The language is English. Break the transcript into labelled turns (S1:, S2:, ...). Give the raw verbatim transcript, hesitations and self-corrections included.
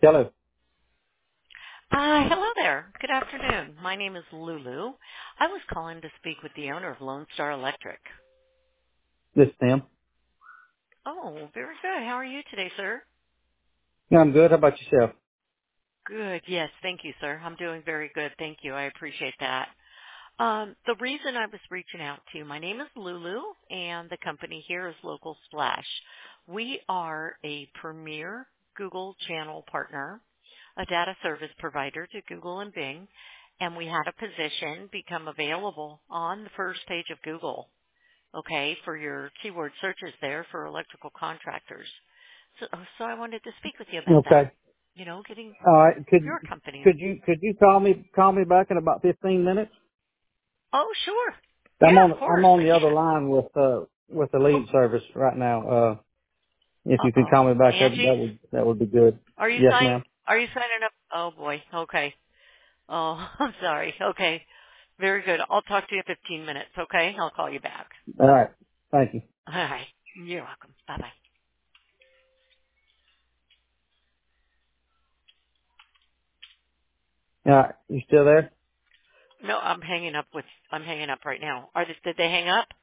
S1: Hello.
S2: Uh, hello there. Good afternoon. My name is Lulu. I was calling to speak with the owner of Lone Star Electric.
S1: This is Tim.
S2: Oh, very good. How are you today, sir?
S1: Yeah, I'm good. How about yourself?
S2: Good. Yes, thank you, sir. I'm doing very good. Thank you. I appreciate that. Um, the reason I was reaching out to you, my name is Lulu, and the company here is Local Splash. We are a premier Google channel partner, a data service provider to Google and Bing, and we had a position become available on the first page of Google, okay, for your keyword searches there for electrical contractors. So, so I wanted to speak with you about that,
S1: Okay.
S2: you know, getting
S1: All right. Could
S2: your company.
S1: could you could you call me call me back in about fifteen minutes?
S2: Oh, sure.
S1: I'm
S2: Yeah,
S1: on
S2: of
S1: I'm
S2: course,
S1: on
S2: I
S1: the other
S2: can.
S1: line with uh with the lead service right now. Uh, if you could
S2: Uh-oh.
S1: call me back, that
S2: Angie's?
S1: that would that would be good.
S2: Are you
S1: Yes,
S2: signing,
S1: ma'am.
S2: are you signing up? Oh boy. Okay. Oh, I'm sorry. Okay. Very good. I'll talk to you in fifteen minutes, okay? I'll call you back.
S1: All right. Thank you.
S2: All right. You're welcome. Bye-bye.
S1: All right. You still there?
S2: No, I'm hanging up with, I'm hanging up right now. Are they, did they hang up?